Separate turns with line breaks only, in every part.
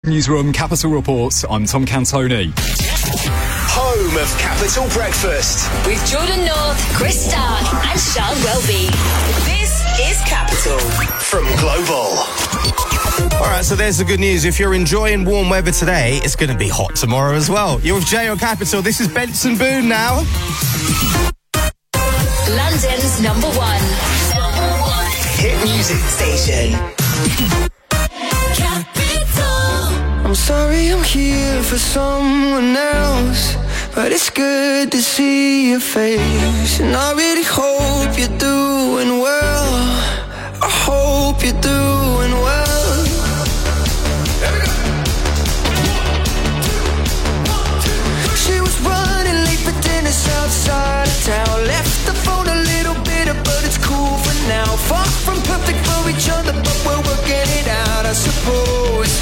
Newsroom Capital Reports, I'm Tom Cantoni.
Home of Capital Breakfast
with Jordan North, Chris Stark and Sean Welby. This is Capital
from Global.
Alright, so there's the good news. If you're enjoying warm weather today, it's going to be hot tomorrow as well. You're with Jay on Capital. This is Benson Boone now.
London's number one
hit music station.
I'm sorry I'm here for someone else, but it's good to see your face. And I really hope you're doing well. I hope you're doing well. She was running late for dinner south side of town. Left the phone a little bitter, but it's cool for now. Far from perfect for each other, but we're working it out, I suppose.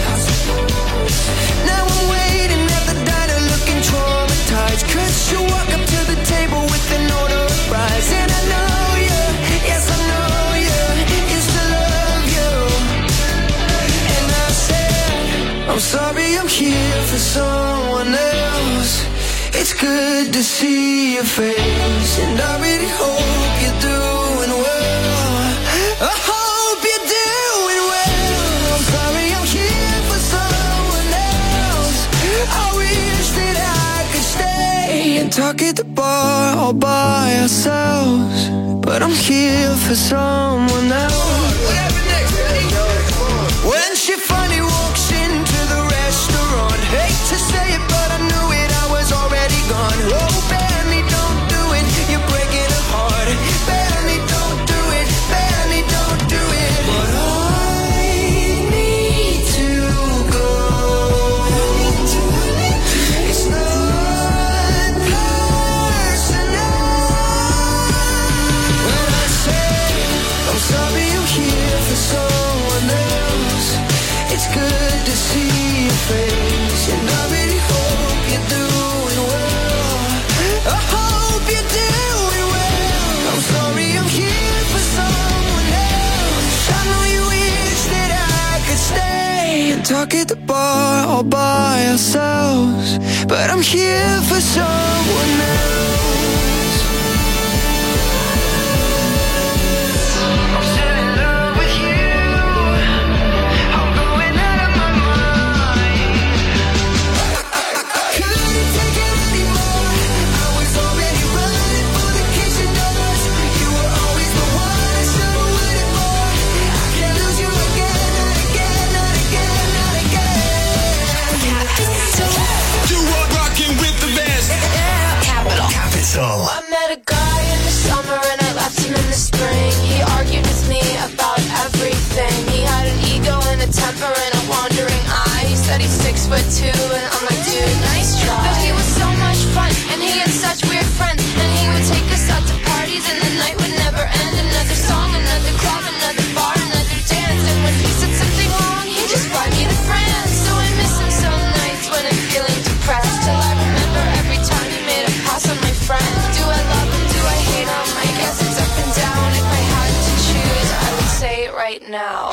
Now I'm waiting at the diner looking traumatized, 'cause you walk up to the table with an order of fries. And I know you, yes I know you, used to love you. And I said, I'm sorry I'm here for someone else. It's good to see your face, and I really hope you're doing well. I hope you're doing well. I'm sorry I'm here for someone else. I wish that I could stay and talk at the bar all by ourselves, but I'm here for someone else. When she finally walks into the restaurant, hate to say it but I knew it, I was already gone. Oh, Benny, don't do it, you're breaking her heart. Benny, don't do it, Benny, don't do it. But I need to go. It's not personal. When I say I'm sorry I'm here for someone else, it's good to see your face, and I really hope you're doing well. I hope you're doing well. I'm sorry I'm here for someone else. I know you wish that I could stay and talk at the bar all by ourselves, but I'm here for someone else. I'm still in love with you. I'm going out of my mind. Couldn't take it anymore. I was already running for the kitchen doors. You were always the one I should've waited for. I can't lose you again, not again, not again, not again.
You are rocking with the best.
Capital.
Capital.
I met a guy in the summer and I left him in the spring. He argued with me about everything. He had an ego and a temper and a wandering eye. He said he's 6'2" and I'm like, dude, nice try. But he was so much fun and he had such weird friends. And he would take us out to parties and the night would never end. Another song, another club, another bar, another dance. And when he said something wrong, he'd just fly me to France. So I miss him some nights when I'm feeling depressed, till I remember every time he made a pass on my friend. Do I love him? Do I hate him? I guess it's up and down. If I had to choose, I would say it right now.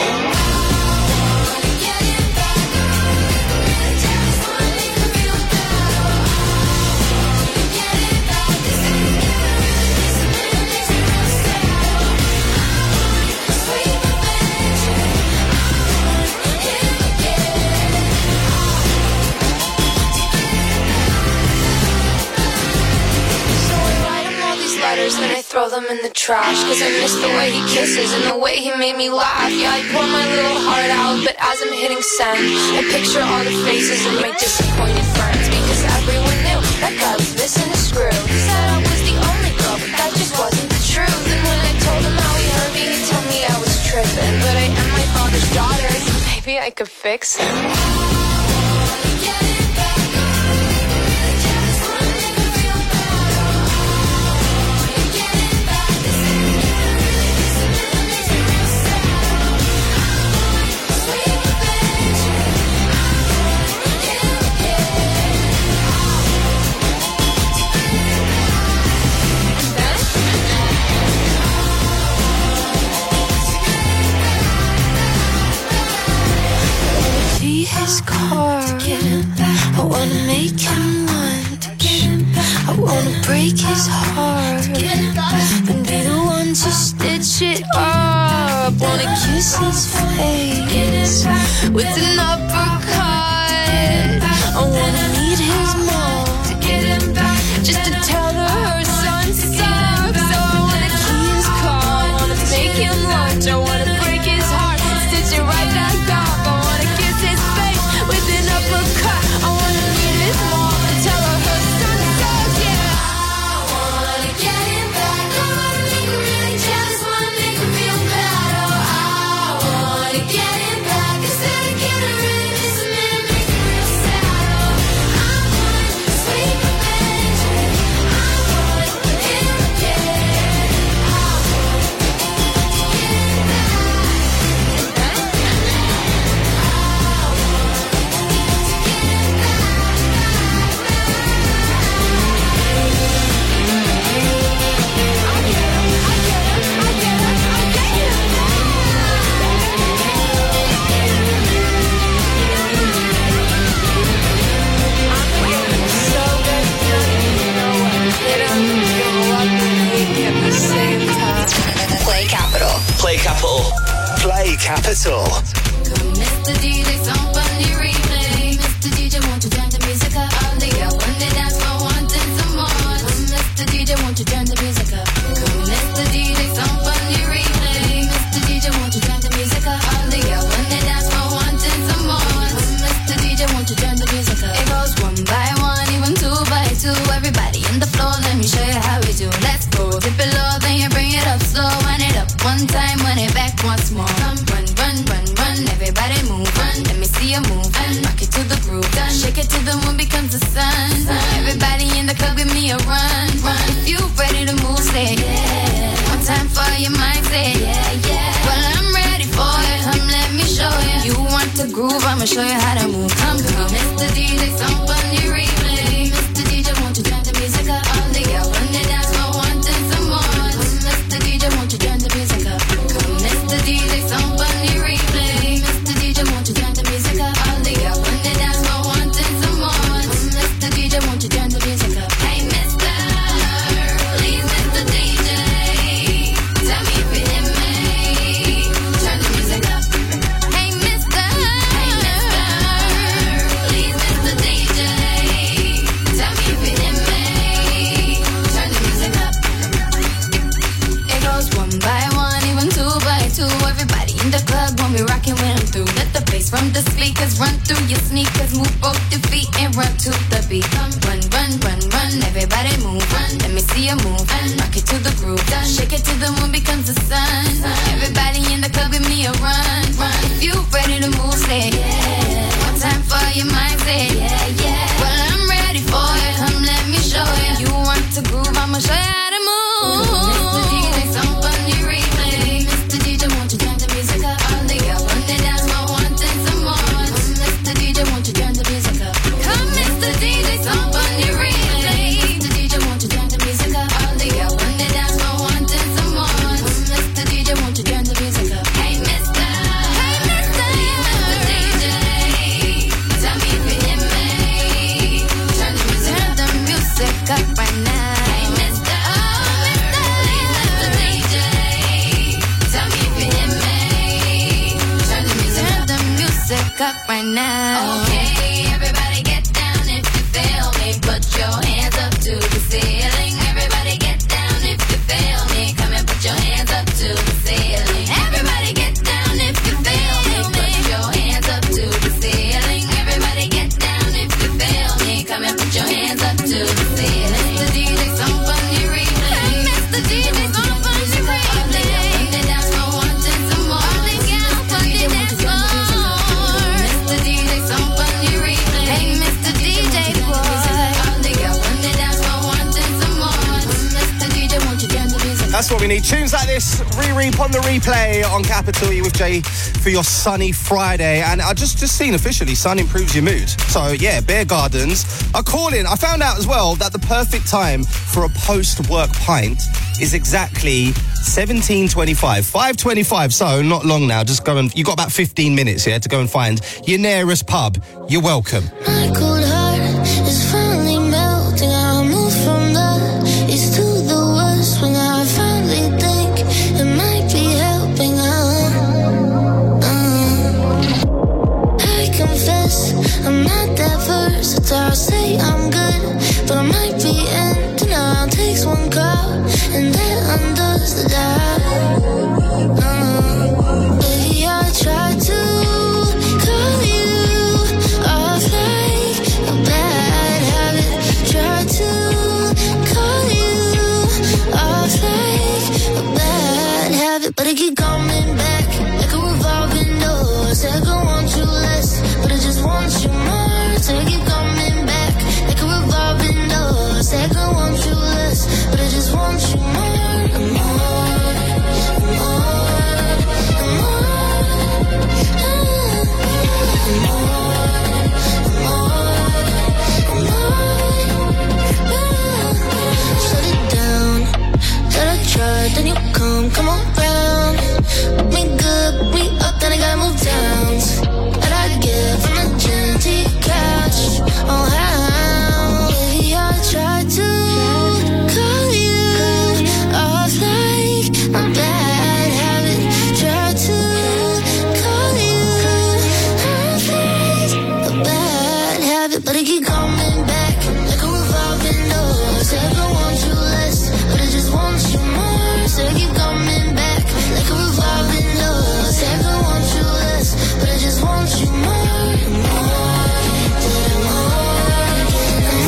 Letters, then I throw them in the trash, 'cause I miss the way he kisses and the way he made me laugh. Yeah, I pour my little heart out, but as I'm hitting send, I picture all the faces of my disappointed friends, because everyone knew that guy was missing a screw. He said I was the only girl, but that just wasn't the truth. And when I told him how he hurt me, he told me I was tripping. But I am my father's daughter, so maybe I could fix him. car. I wanna make him one. I wanna break his heart and be the one to stitch it up. Wanna kiss his face with an uppercut. I wanna meet his mom just to tell her her son sucks. So I wanna key his car, I wanna make him lunch, I wanna break his heart, stitch it right back up. I wanna kiss his face with an uppercut. I wanna meet his mom and tell her her son sucks. Yeah, I wanna get him back. I wanna make him really jealous, wanna make him feel bad. Oh, I wanna get him back. Instead of getting rid of this man, make him real sad. Oh, I want sweet revenge. I want him again. I want to get him back.
Play Capital.
Play Capital. Play Capital.
Mr. DJ, somebody replay. Mr. DJ, won't you turn the music up? All the girls when they dance for wanting some more. Mr. DJ, won't you turn the music up? Mr. DJ, somebody replay. Mr. DJ, won't you turn the music up? All the girls when they dance for wanting some more. Mr. DJ, won't you turn the music up? It goes one by one, even two by two. Everybody in the floor, let me show you how we do. Let's go. Dip it low, then you bring it up slow. Wind it up one time, wind it back once more. Come run, run, run, run. Everybody move, run. Let me see you move and rock it to the groove. Done. Shake it till the moon becomes the sun. Everybody in the club, give me a run, run. If you ready to move, say yeah. One time for your mind, say yeah, yeah. Well, I'm ready for it. Come, let me show you. You want to groove? I'ma show you how to move. Come, come, Mr. DJ, somebody replay. Mr. DJ, won't you turn the music up? All the girls when they dance for wanting some more. Mr. DJ, won't you turn the music up? Come, Mr. DJ, somebody replay. Mr. DJ, won't you turn the music up? All the girls when they dance for wanting some more. Mr. DJ, won't you turn the music up? Hey, Mr. Please, Mr. DJ, tell me if you hear me. Turn the music up. Hey, Mr. Please, Mr. DJ, tell me if you hear me. Turn the music up. It goes one by one, even two by two. Everybody in the club when we rockin' when I'm through. Let the bass from the speakers run through your sneakers. Move both your feet and run to the beat. Come run, run, run, run. Everybody move, run. Let me see you move and rock it to the groove. Done. Shake it till the moon becomes the sun. Everybody in the club, give me a run, run. If you ready to move, say yeah. One time for your mind, say yeah, yeah. Well, I'm ready for it. Come, let me show you. You want to groove? I'ma show you how to move. Mr. DJ, somebody replay. Mr. DJ, won't you turn the music up? All the girls when they dance for wanting some more. Mr. DJ, won't you turn the music up? Come, Mr. DJ, somebody replay. Mr. DJ, won't you turn the music up? All the girls when they dance for wanting some more. Mr. DJ, won't you turn the music up? Hey, Mr. Hey, Mr. DJ,
what we need. Tunes like this, re-reap on the replay on Capital. You with Jay for your sunny Friday. And I just seen officially, sun improves your mood. So yeah, Bear Gardens are calling. I found out as well that the perfect time for a post-work pint is exactly 17:25, 5:25. So not long now. Just go and you got about 15 minutes here to go and find your nearest pub. You're welcome.
My cold heart is finally melting. I move from the east to the west when I finally think it might be helping. I confess I'm not that versatile. I'll say I'm good, but I might be in denial. Takes one call and that undoes the dial. Baby, I try to call you off like a bad habit. Try to call you off like a bad habit, but I keep coming back like a revolving door. Said I want you less, but I just want you more. So I keep coming back like a revolving door. Said I want you less, but I just want you more and more and more and more and more. Shut it down. That I tried, then you come around. Put me good, put me up, then I gotta move down. That I get from the gym to your couch. Oh, how? Baby, I tried to call you off like a bad habit. Tried to call you off like a bad habit, but I keep coming back like a revolving door. Said I want you less, but I just want you more. Said I keep coming back like a revolving door. Said I want you less, but I just want you more and more and more and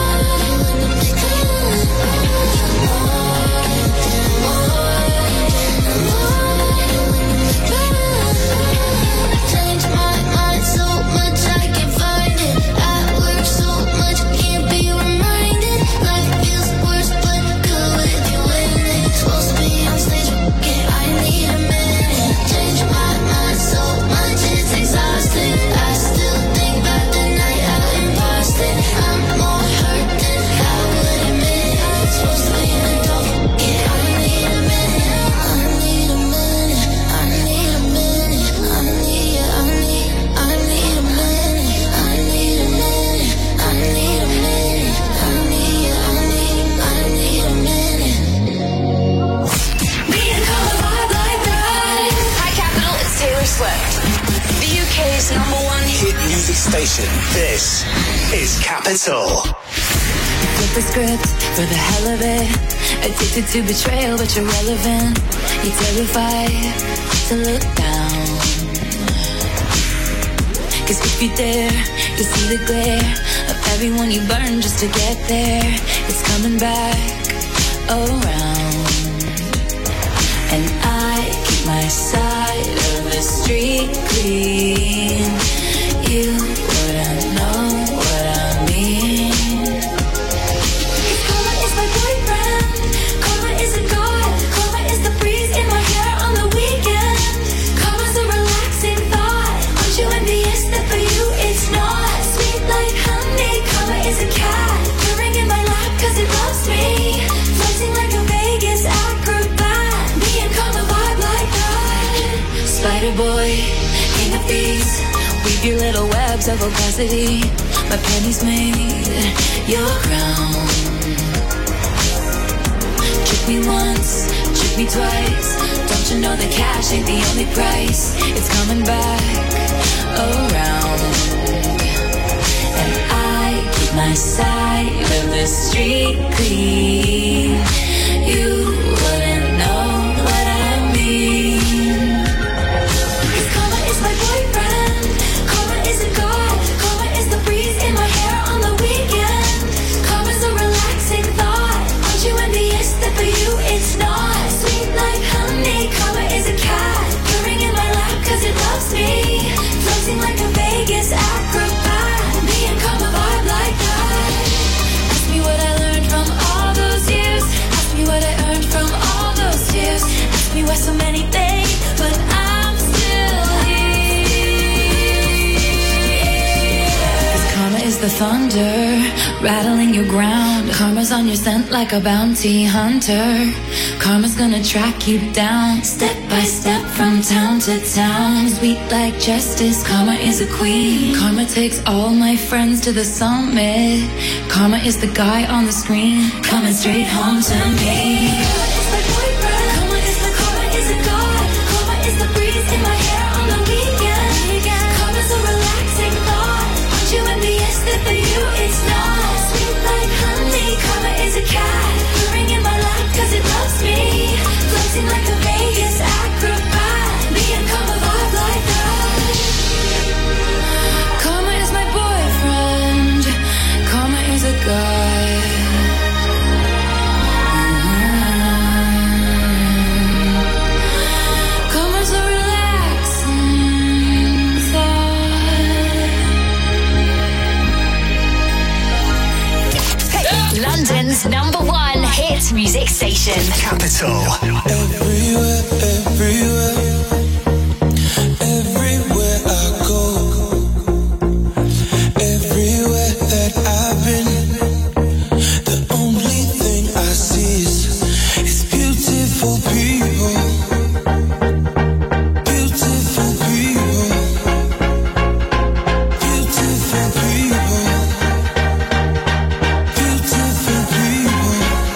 more. Change my mind so much I can't find it. I work so much, can't be reminded. Life feels worse, but good if you win it. Supposed to be on stage, yeah, I need a minute. Change my mind so much, it's exhausting. I still think about the night out in Boston. I'm more hurt than I would admit. Supposed to be an adult, yeah, I need a minute. I need a minute. I need a minute. I need a minute. I need a minute. I need a minute. I need a minute.
Me and Color vibe like that. Hi Capital, it's Taylor Swift. The UK's #1
Hit music station. This is Capital.
Flip the script for the hell of it. Addicted to betrayal, but you're relevant. You're terrified to look down. Cause if you dare, you see the glare of everyone you burn just to get there. It's coming back around. And I keep my side of the street clean. You wouldn't know what I mean. Karma is my boyfriend. Karma is a god. Karma is the breeze in my hair on the weekend. Karma's a relaxing thought. Aren't you envious that for you it's not? Sweet like honey. Karma is a cat. Purring in my lap cause it loves me. Floating like a Vegas acrobat. Me and Karma vibe like that. Spider boy, king of thieves. Weave your little webs of opacity. My pennies made your crown. Trick me once, trick me twice. Don't you know that cash ain't the only price? It's coming back around. And I keep my side of the street clean. You wouldn't know what I mean. Cause karma is my boyfriend. Karma is a god. Karma is the breeze in my hair on the weekend. Karma's a relaxing thought. Aren't you envious that for you it's not? Sweet like honey. Karma is a cat. Purring in my lap cause it loves me. Floating like a Vegas acrobat. Me and Karma vibe like that. Ask me what I learned from all those years. the thunder, rattling your ground. Karma's on your scent like a bounty hunter. Karma's gonna track you down, step by step from town to town. Sweet like justice, karma is a queen. Karma takes all my friends to the summit. Karma is the guy on the screen, coming straight home to me. Karma is the god. Karma is the breeze in my hair on the weekend. Karma's a relaxing thought. Aren't you envious that for you it's not? Sweet like honey. Karma is a cat, purring in my lap 'cause it loves me. Floating like a Vegas acrobat. Me and karma vibe like that. Karma is my boyfriend. Karma is a god.
London's #1 hit music station.
Capital.
Everywhere, everywhere, everywhere I go, everywhere that I've been, the only thing I see is beautiful people, beautiful people, beautiful people, beautiful people.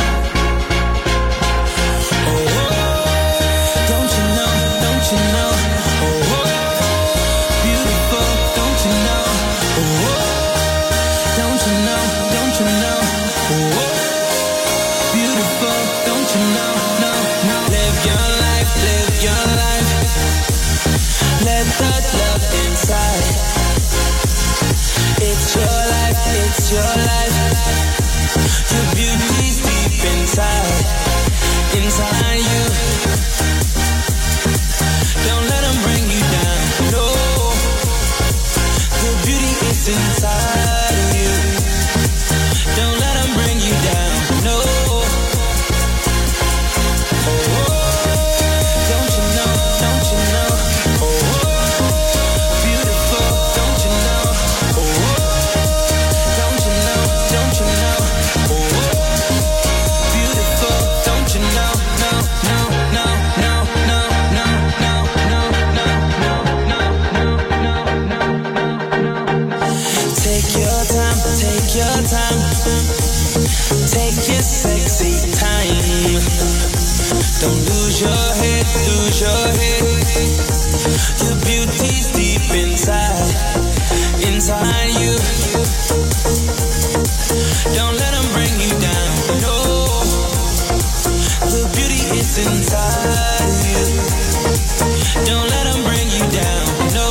Don't you know? Oh, beautiful, don't you know? Oh, don't you know? Oh, beautiful, don't you know? No. Live your life. Let the love inside. It's your life. Your beauty's deep inside you. Don't let them bring you down, no. The beauty is inside of you. Don't let them bring you down, no. Oh, don't you know? Oh, beautiful, don't you know? Oh, don't you know? Oh, beautiful, don't you know? No. Take your sexy time. Don't lose your head. Your beauty's deep inside you. Don't let them bring you down, no. The beauty is inside you. Don't let them bring you down, no.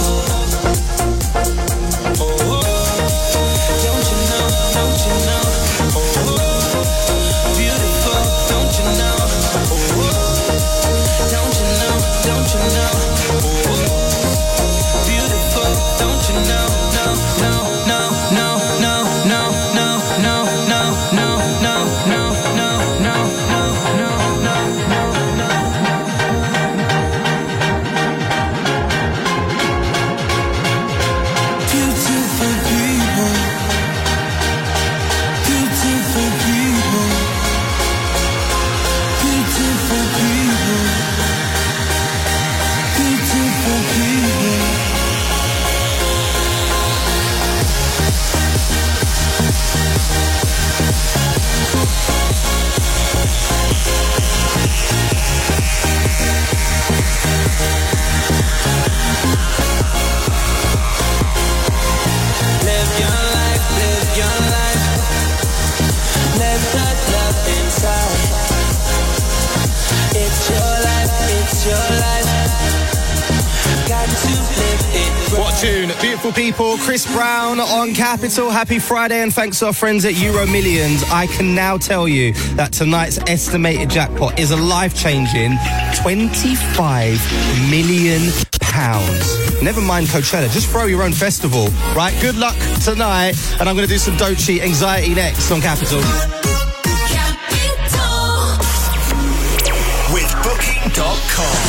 Oh, don't you know? Oh, beautiful, don't you know? Oh, don't you know? Oh, beautiful, don't you know? No.
Tune. Beautiful people, Chris Brown on Capital. Happy Friday, and thanks to our friends at Euro Millions. I can now tell you that tonight's estimated jackpot is a life-changing £25 million. Never mind Coachella, just throw your own festival, right? Good luck tonight, and I'm going to do some Don't Cheat Anxiety next on Capital.
With Booking.com.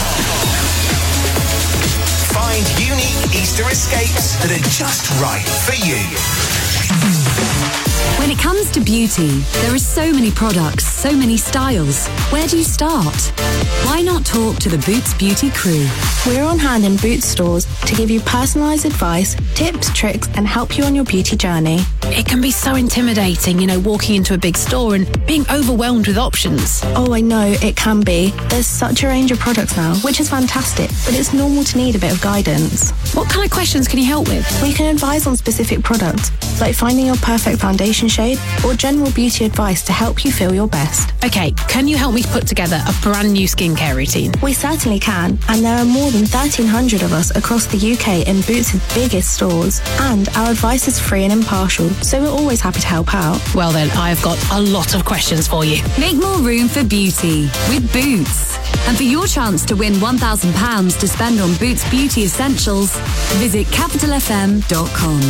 Find unique Easter escapes that are just right for you.
When it comes to beauty, there are so many products, so many styles. Where do you start? Why not talk to the Boots Beauty crew?
We're on hand in Boots stores to give you personalised advice, tips, tricks, and help you on your beauty journey.
It can be so intimidating, walking into a big store and being overwhelmed with options.
Oh, I know, it can be. There's such a range of products now, which is fantastic, but it's normal to need a bit of guidance.
What kind of questions can you help with?
We can advise on specific products, like finding your perfect foundation shade or general beauty advice to help you feel your best.
Okay, can you help me put together a brand new skincare routine?
We certainly can, and there are more than 1,300 of us across the UK in Boots' biggest stores, and our advice is free and impartial, so we're always happy to help out.
Well then, I've got a lot of questions for you.
Make more room for beauty with Boots. And for your chance to win £1,000 to spend on Boots Beauty Essentials, visit capitalfm.com.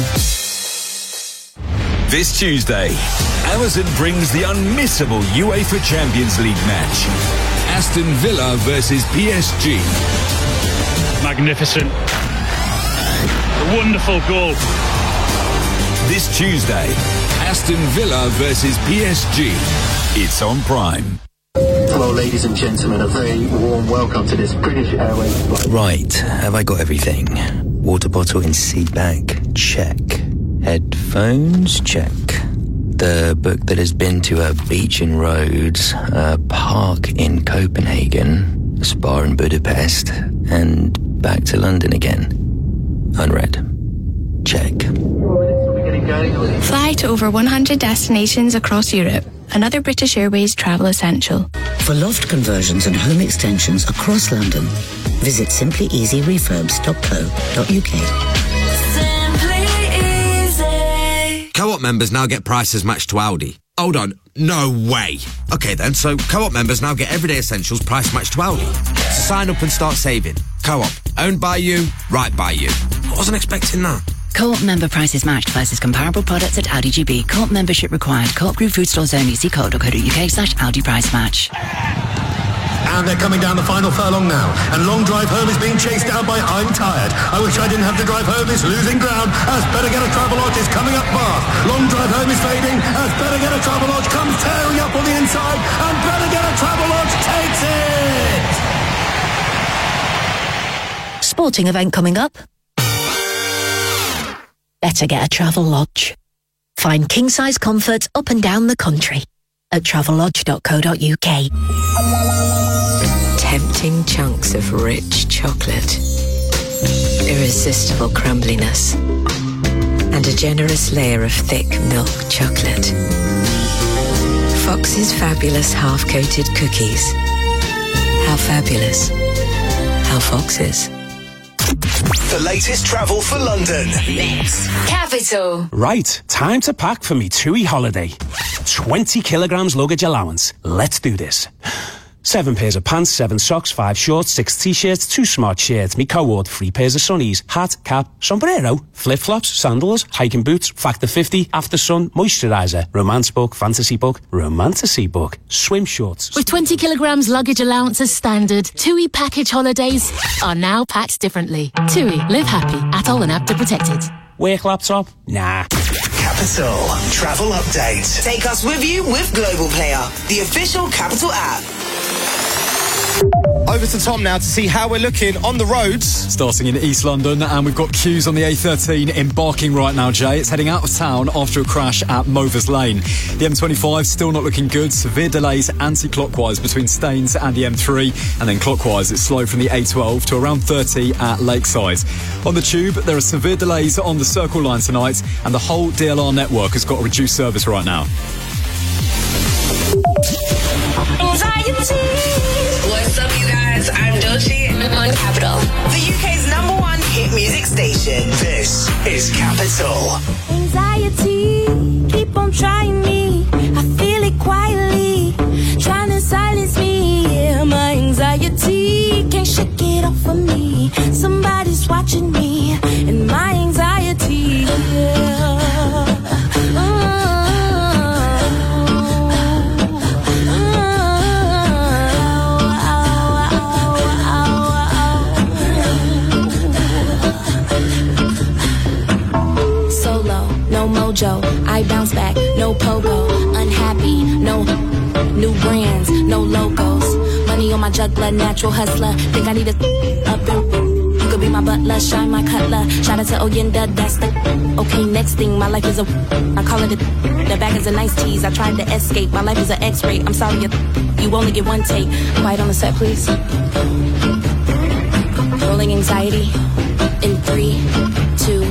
This Tuesday, Amazon brings the unmissable UEFA Champions League match. Aston Villa versus PSG.
Magnificent. A wonderful goal.
This Tuesday, Aston Villa versus PSG. It's on Prime.
Hello, ladies and gentlemen. A very warm welcome to this British Airways flight.
Right, have I got everything? Water bottle in seat back? Check. Headphones? Check. The book that has been to a beach in Rhodes, a park in Copenhagen, a spa in Budapest, and back to London again. Unread. Check.
Fly to over 100 destinations across Europe. Another British Airways travel essential.
For loft conversions and home extensions across London, visit simplyeasyrefurbs.co.uk.
Co-op members now get prices matched to Aldi. Hold on, no way. Okay then, so Co-op members now get everyday essentials price matched to Aldi. So sign up and start saving. Co-op, owned by you, right by you. I wasn't expecting that.
Co-op member prices matched versus comparable products at Aldi GB. Co-op membership required. Co-op group food stores only. See co.uk/Aldi price match.
And they're coming down the final furlong now. And Long Drive Home is being chased down by I'm Tired. I wish I didn't have to drive home. It's losing ground as Better Get a Travelodge is coming up fast. Long Drive Home is fading as Better Get a Travelodge comes tearing up on the inside. And Better Get a Travelodge takes it!
Sporting event coming up. Better Get a Travelodge. Find king-size comfort up and down the country at travellodge.co.uk.
Tempting chunks of rich chocolate, irresistible crumbliness, and a generous layer of thick milk chocolate. Fox's fabulous half-coated cookies. How fabulous. How Fox's.
The latest travel for London.
This Capital.
Right, time to pack for me TUI holiday. 20 kilograms luggage allowance. Let's do this. 7 pairs of pants, 7 socks, 5 shorts, 6 t-shirts, 2 smart shirts, me co-ord, 3 pairs of sunnies, hat, cap, sombrero, flip-flops, sandals, hiking boots, Factor 50, After Sun, moisturiser, romance book, fantasy book, romantasy book, swim shorts.
With 20 kilograms luggage allowance as standard, TUI package holidays are now packed differently. TUI, live happy, atoll and APTA protected.
Work laptop? Nah.
Capital Travel Update.
Take us with you with Global Player, the official Capital app.
Over to Tom now to see how we're looking on the roads.
Starting in East London, and we've got queues on the A13 embarking right now, Jay. It's heading out of town after a crash at Movers Lane. The M25 still not looking good. Severe delays anti-clockwise between Staines and the M3, and then clockwise it's slow from the A12 to around 30 at Lakeside. On the Tube, there are severe delays on the Circle Line tonight, and the whole DLR network has got a reduced service right now.
What's up, you guys? I'm Doechii on Capital, the UK's #1 hit music station.
This is Capital.
Anxiety, keep on trying me. I feel it quietly, trying to silence me. Yeah, my anxiety can't shake it off of me. Somebody's watching me, and my anxiety. Yeah.
no mojo. I bounce back, no pogo. Unhappy, no new brands, no logos. Money on my juggler, natural hustler. Think I need a up and you could be my butler, shine my cutler. Shout out to Oyenda, that's the okay. Next thing, my life is a I call it a the bag is a nice tease. I tried to escape, my life is an X-ray. I'm sorry, you only get one take. Quiet on the set, please. Rolling anxiety in 3, 2.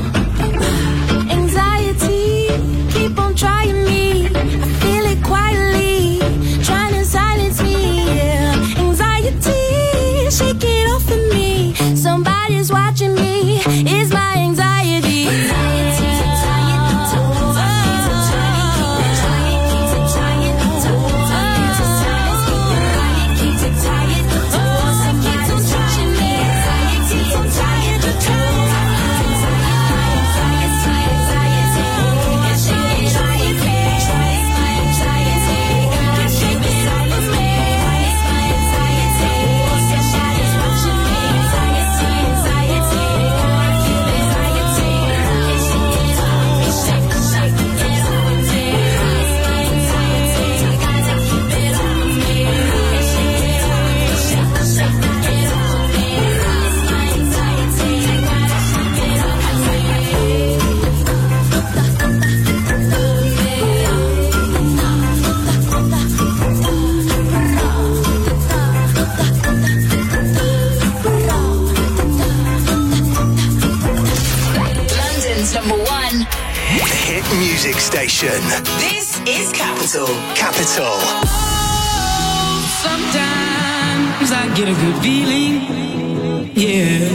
Anxiety, keep on trying me. I feel it quietly, trying to silence me. Yeah. Anxiety, shake it off of me. Somebody's watching me. It's my anxiety.
Music station.
This is Capital.
Capital.
Oh, sometimes I get a good feeling. Yeah.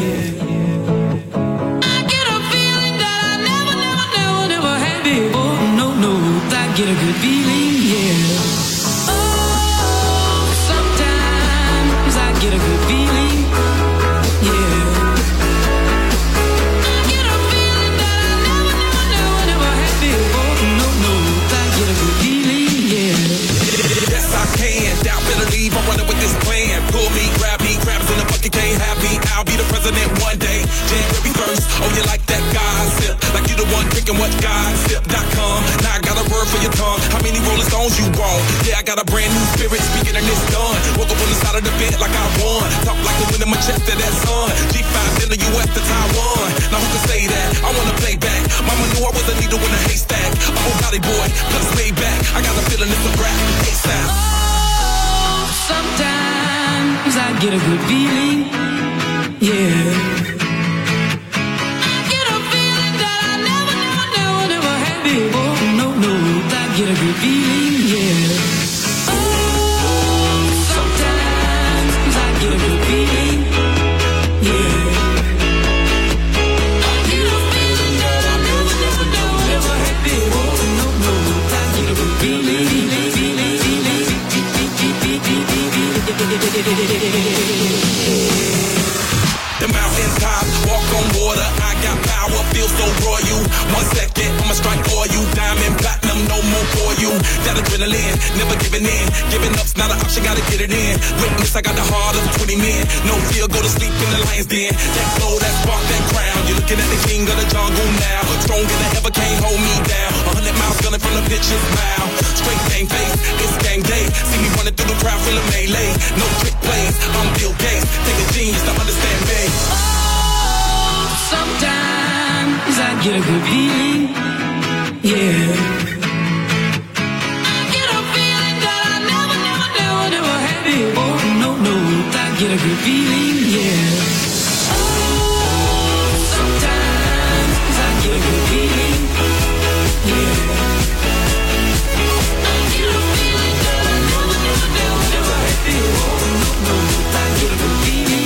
I get a feeling that I never had before. No, I get a good feeling. Yeah. Oh, sometimes I get a good feeling. Yeah.
I'm running with this plan. Pull me, grab us in the bucket, can't have me. I'll be the president one day. January 1st, oh, you like that gossip? Like you the one drinking what gossip.com. Now I got a word for your tongue. How many Rolling Stones you want? Yeah, I got a brand new spirit speaking and it's done. Woke up on the side of the bed like I won. Talk like the wind in my chest to that sun. G5 in the US to Taiwan. Now who can say that? I wanna play back. Mama knew I was a needle in a haystack. I'm a Valley boy, plus way back. I got a feeling it's a rap. ASAP.
Sometimes I get a good feeling, yeah. I get a feeling that I never had before. No, I get a good feeling, yeah. Oh, sometimes I get a good feeling, yeah. I get a feeling that I never had before. No, I get a good feeling.
The mountaintop, walk on water, I got power, feel so royal. 1 second, I'ma strike for you. Diamond, platinum, no more for you. That adrenaline, never giving in. Giving up's not an option, gotta get it in. Witness, I got the heart of 20 men. No fear, go to sleep in the lion's den. That glow, that spark, that crown. You're looking at the king of the jungle now. Stronger than ever, can't hold me down. 100 miles gunning from the pitcher's mouth. Straight game face, it's game day. See me running through the crowd, feel a melee. No trick plays, I'm Bill Gates. Take a genius to understand me.
Oh, sometimes I get a good feeling, yeah. I get a feeling that I never had before. No, I get a good feeling, yeah. Oh, sometimes I get a good feeling, yeah. I get a feeling that I never had before. No, I get a good feeling.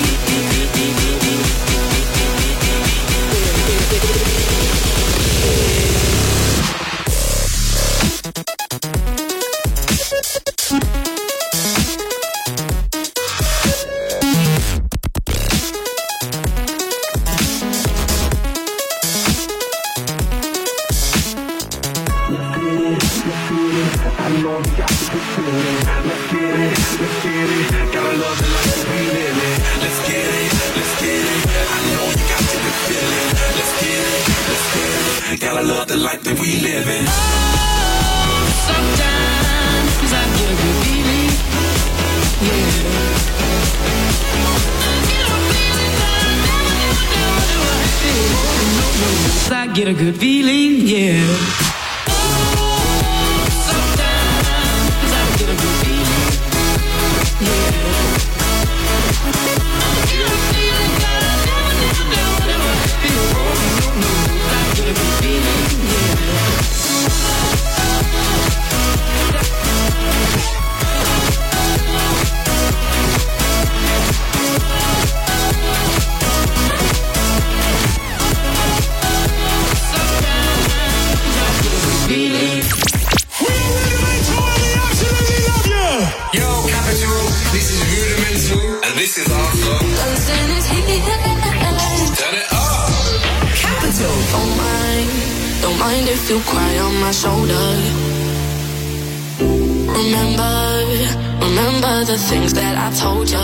feeling. I know you got the good feeling. Let's get it, let's get it. Gotta love the life that we live in.
Let's get it, let's get it. I know you got the good feeling. Let's get it, let's get it. Gotta love the life that we live in.
Sometimes I get a good feeling, yeah. I get a good feeling, yeah. Sometimes I get a good feeling, yeah. I get a feeling that I never feel. I get a good feeling, yeah.
Yo, Capital, this is Rudimental, and this is our song.
Dancing is here.
Turn it up.
Capital. Don't mind if you cry on my shoulder. Remember the things that I told you.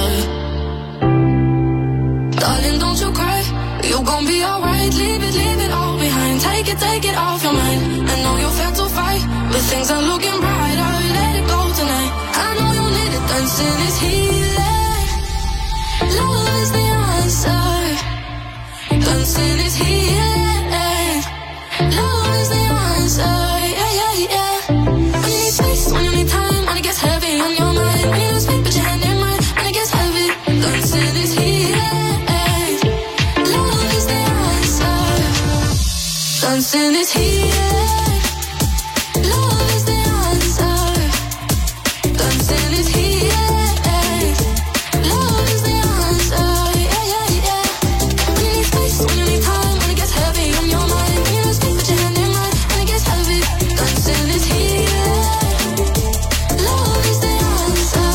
Darling, don't you cry. You gon' be alright. Leave it all behind. Take it off your mind. I know you felt to fight, but things are looking brighter. Let it go tonight. I know you need it. Dancing is healing. Love is the answer. Dancing is healing. Love is the answer. Yeah. When you need space, when you need time, when it gets heavy on your mind. When you don't speak, put your hand in mine. When it gets heavy, dancing is healing. Love is the answer. Dancing is healing. Love is the answer. Dancing is healing. Love is the answer. Yeah. When you need space, when you need time, when it gets heavy on your mind. When you don't speak, put your hand in mine. When it gets heavy, dancing is healing. Love is the answer.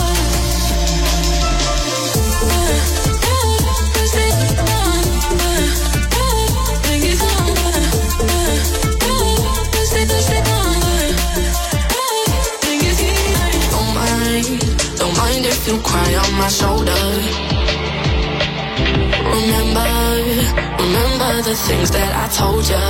Don't mind if you cry on my shoulder. Remember the things that I told you.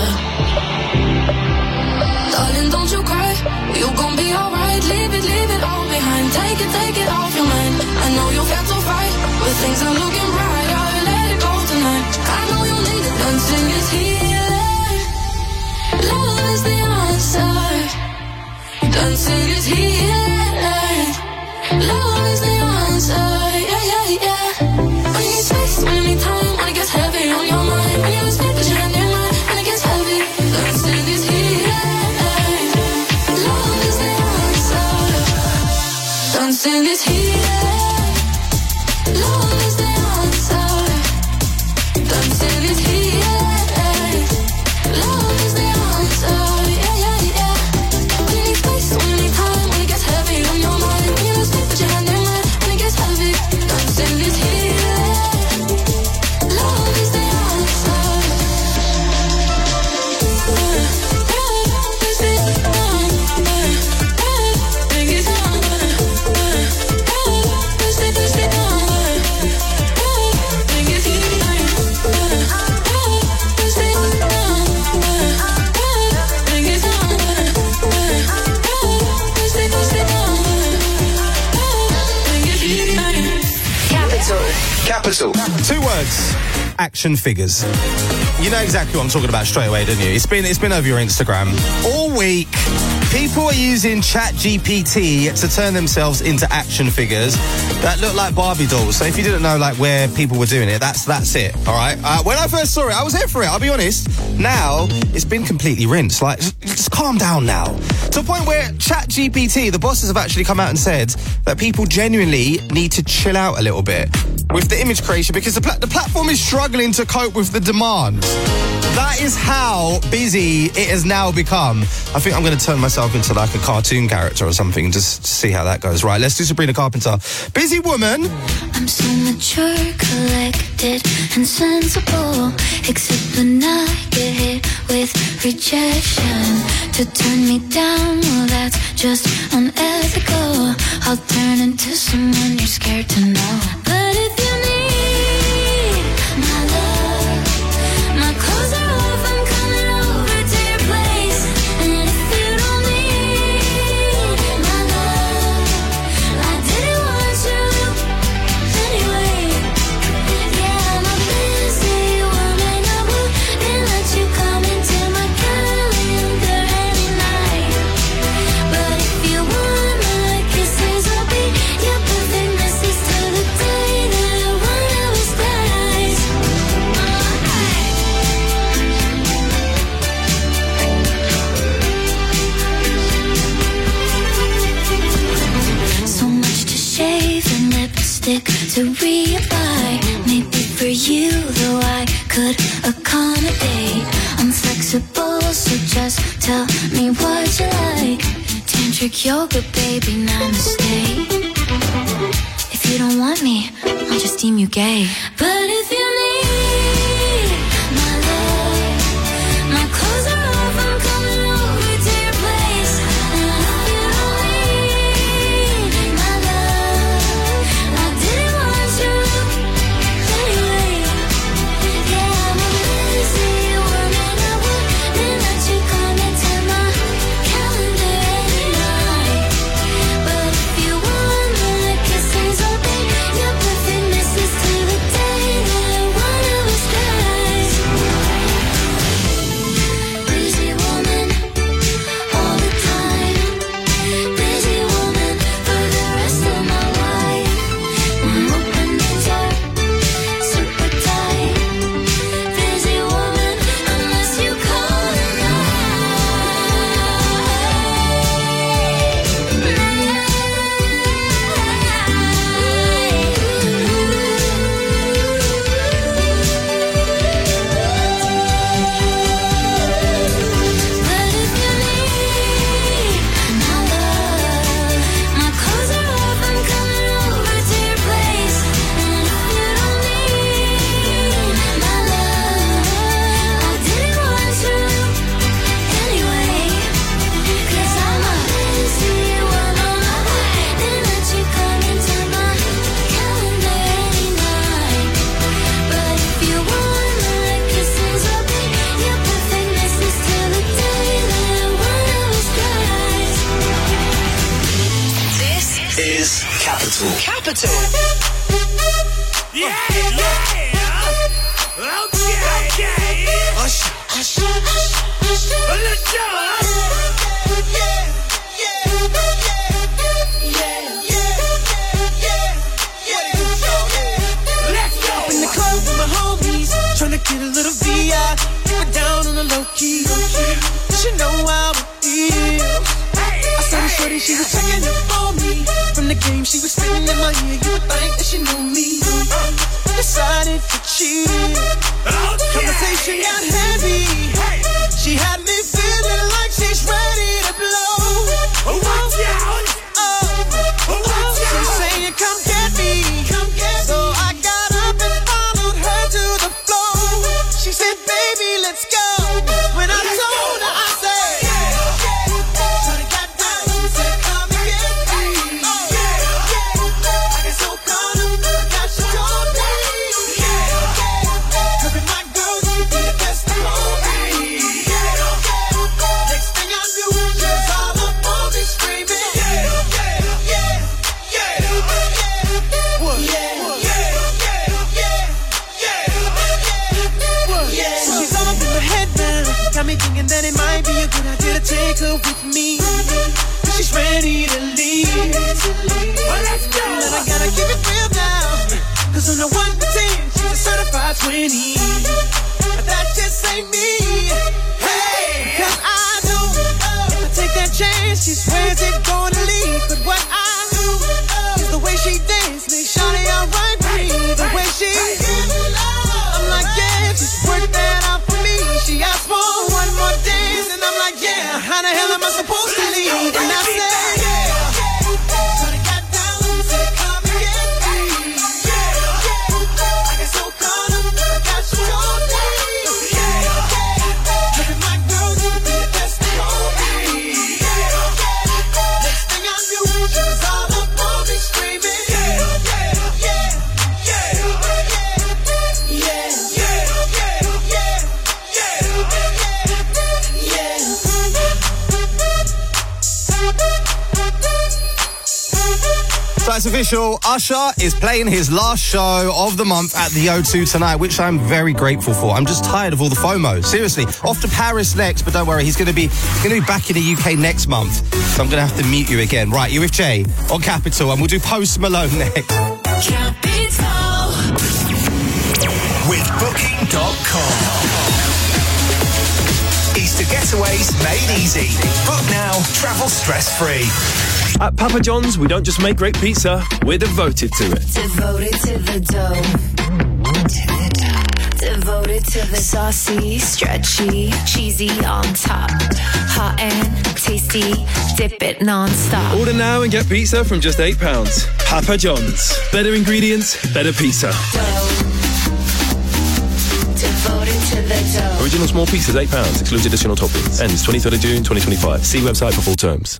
Darling, don't you cry. You gon' be alright. Leave it all behind. Take it off your mind. I know you felt to fight, but things are looking brighter. Let it go tonight. I know you need it. Dancing is healing. Love is the answer. Dancing is healing. Love is the answer. Yeah. When you need space, when you need time, when it gets heavy on your mind. When you don't speak, put your hand in mine. When it gets heavy, dancing is healing. Love is the answer. Dancing is healing. Love is the answer. Dancing is healing. Love is the answer. Yeah. When you need space, when you need time, when it gets heavy on your mind. When you don't speak, put your hand in mine. When it gets heavy, dancing is healing. Love is the answer.
Capital. 2 words. Action figures. You know exactly what I'm talking about straight away, don't you? It's been over your Instagram all week. People are using ChatGPT to turn themselves into action figures that look like Barbie dolls. So if you didn't know like where people were doing it, that's it. All right. When I first saw it, I was here for it. I'll be honest. Now it's been completely rinsed. Like, just calm down now. To a point where ChatGPT, the bosses have actually come out and said that people genuinely need to chill out a little bit with the image creation because the platform is struggling to cope with the demand. That is how busy it has now become. I think I'm going to turn myself into like a cartoon character or something just to see how that goes. Right, let's do Sabrina Carpenter. Busy woman.
I'm so mature, collected and sensible, except when I get hit with rejection. to turn me down. Well, that's just unethical. I'll turn into someone you're scared to know. But if you need my love, my clothes are off, I'm coming over to your place. And if you don't need my love, I didn't want you anyway. Yeah, I'm a busy woman, I wouldn't let you come into my calendar any night. But if you want my kisses, I'll be your perfect missus till the day that one of us dies. So much to shave and lipstick to reapply. Maybe for you, though, I could accommodate. I'm flexible, so just tell me what you like. Tantric yoga, baby, namaste. If you don't want me, I'll just deem you gay. But if you need my love, my clothes are off, I'm coming over to your place. And if you don't need my love, I didn't want you anyway. Yeah, I'm a busy woman, I wouldn't let you come into my calendar any night. But if you want my kisses, I'll be your perfect missus till the day that one of us dies. Busy woman, all the time. Busy woman for the rest of my life. My openings are super tight. Busy woman, unless you call But if you need my love, my clothes are off, I'm coming over to your place. And if you don't need my love, I didn't want you anyway. 'Cause I'm a busy woman, I wouldn't let you come into my calendar any night. But if you want my kisses, I'll be your perfect missus till the day that one of us dies.
This is Capital.
Capital.
Yeah, yeah. Okay. Hush. Let's go. Let's go.
In the club with my homies, tryna get a little VI, keep it down on the low key. She know how it feels. I saw the shorty, she was checking up on me. From the game, she was spinning in my ear. You would think that she knew me. Decided to cheat. Conversation got heavy. She had me feeling like she's ready to blow.
Watch out.
She's saying, come get me. So I got up and followed her to the floor. She said, baby, let's go. When I told her, I said, shorty got down and said, come and get me. I get so caught up, I got she told me. Her and my girls, you be the best of all me. Next thing I knew, she was all up on me screaming. She's all up in my head now. Got me thinking that it might be a good idea to take her with me. She's ready to leave.
Well, let's go.
And I gotta keep it real now. 'Cause on the 1 to 10, she's a certified 20. But that just ain't me. Hey, 'cause I know if I take that chance, she swears it's gonna leave. But what I do is the way she dance makes Shawty alright with me. The way she I'm like, yeah, just work that out for me. She asked for one more dance, and I'm like, yeah, how the hell am I supposed to leave? And I said, shawty got down and said, come and get me. I get so caught up, I got you on me. Look at my girl, you be the best of all me.
So it's official, Usher is playing his last show of the month at the O2 tonight, which I'm very grateful for. I'm just tired of all the FOMO. Seriously, off to Paris next, but don't worry, he's going to be back in the UK next month. So I'm going to have to mute you again. Right, you're with Jay on Capital, and we'll do Post Malone next.
Capital. With Booking.com. Easter getaways made easy. Book now, travel stress-free.
At Papa John's, we don't just make great pizza, we're devoted to it.
Devoted to the dough. Devoted to the saucy, stretchy, cheesy on top. Hot and tasty, dip it non-stop.
Order now and get pizza from just £8. Papa John's. Better ingredients, better pizza.
Devoted to the dough.
Original small pizzas, £8. Excludes additional toppings. Ends 23rd of June 2025. See website for full terms.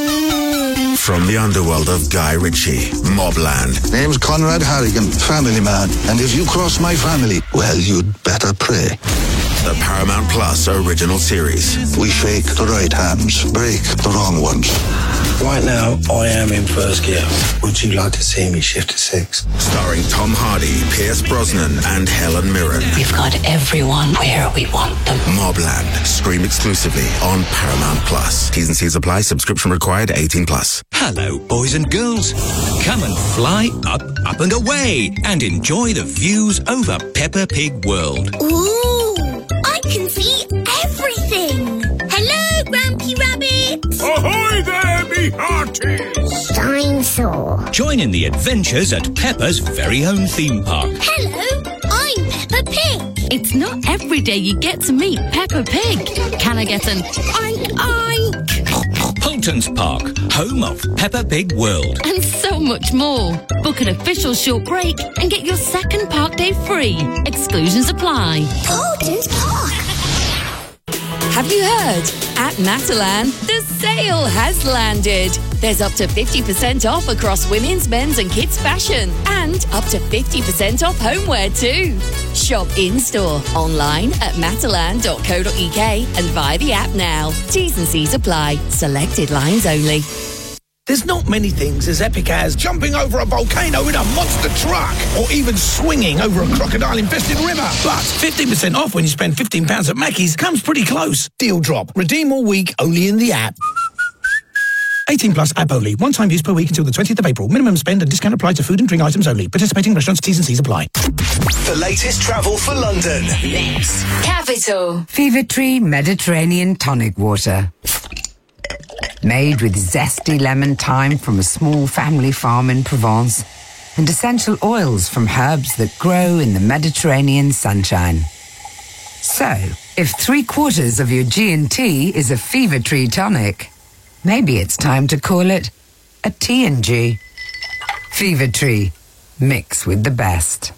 From the underworld of Guy Ritchie, Mobland.
Name's Conrad Harrigan, family man. And if you cross my family, well, you'd better pray.
The Paramount Plus original series.
We shake the right hands, break the wrong ones.
Right now, I am in first gear. Would you like to see me shift to 6?
Starring Tom Hardy, Pierce Brosnan, and Helen Mirren.
We've got everyone where we want them.
Mobland. Stream exclusively on Paramount Plus. T's and C's apply. Subscription required. 18+.
Hello, boys and girls. Come and fly up and away and enjoy the views over Peppa Pig World.
Ooh, I can see everything. Hello, Grampy Rabbit.
Ahoy there, me hearties.
Dinosaur.
Join in the adventures at Peppa's very own theme park.
Hello, I'm Peppa Pig.
It's not every day you get to meet Peppa Pig. Can I get an oink oink?
Holton's Park, home of Peppa Pig World.
And so much more. Book an official short break and get your second park day free. Exclusions apply.
Holton's Park.
Have you heard? At Matalan, the sale has landed. There's up to 50% off across women's, men's and kids' fashion. And up to 50% off homeware too. Shop in-store, online at matalan.co.uk and via the app now. T's and C's apply. Selected lines only.
There's not many things as epic as jumping over a volcano in a monster truck or even swinging over a crocodile-infested river. But 15% off when you spend £15 at Mackey's comes pretty close. Deal drop. Redeem all week only in the app. 18 plus app only. One-time use per week until the 20th of April. Minimum spend and discount applied to food and drink items only. Participating restaurants, T's and C's apply.
The latest travel for London.
Next. Capital.
Fever Tree Mediterranean Tonic Water. Made with zesty lemon thyme from a small family farm in Provence and essential oils from herbs that grow in the Mediterranean sunshine. So, if 3/4 of your G&T is a Fever Tree tonic, maybe it's time to call it a T&G. Fever Tree. Mix with the best.